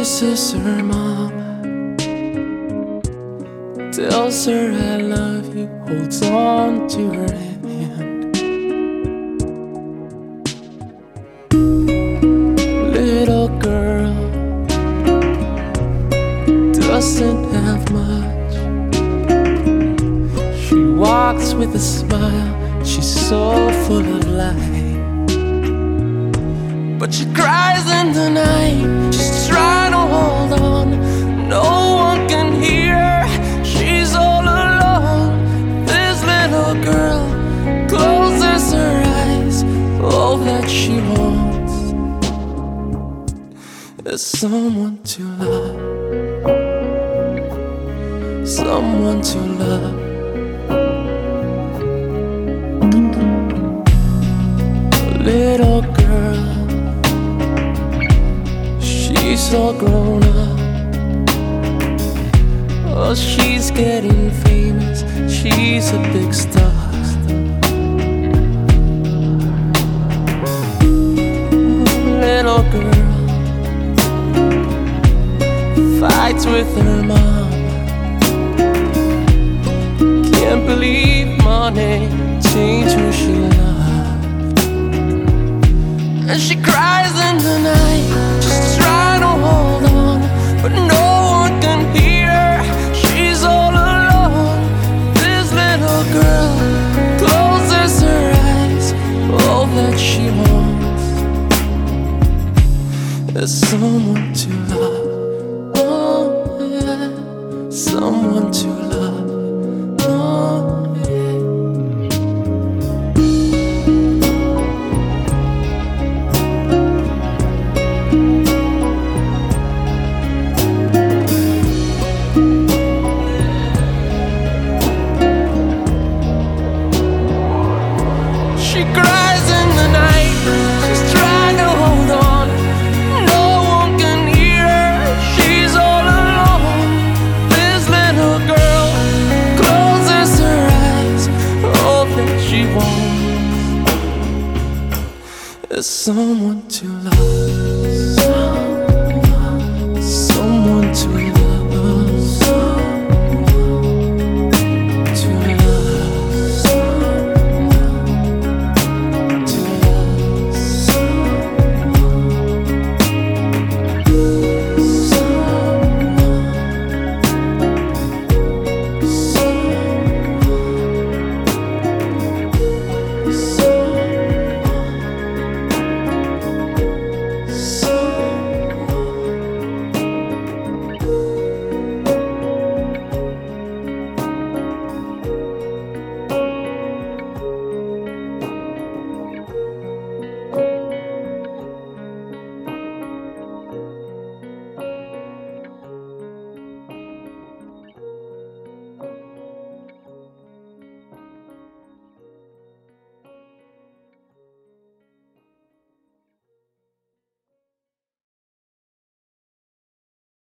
kisses her mom, tells her I love you, holds on to her hand. Little girl doesn't have much. She walks with a smile, she's so full of life. But she cries in the night, she's trying to hold on. No one can hear her, she's all alone. This little girl closes her eyes. All that she wants is someone to love, someone to love. Little girl, she's all grown up. Oh, she's getting famous, she's a big star. Little girl fights with her mom. Can't believe money changed who she loved. And she cries in the night, just trying to hold on, but no one can hear her, she's all alone. This little girl closes her eyes. All that she wants is someone to love. Oh yeah, someone to love.